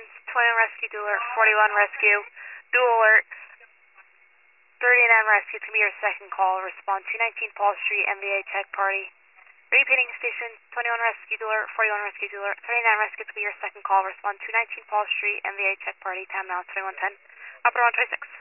21 Rescue, Dual Alert, 41 Rescue, Dual Alert, 39 Rescue, to be your second call. Respond 219 Paul Street, MVA check party. Repeating station, 21 Rescue, Dual Alert, 41 Rescue, Dual Alert, 39 Rescue, to be your second call. Respond 219 Paul Street, MVA check party. Time now 2110. Upper 126.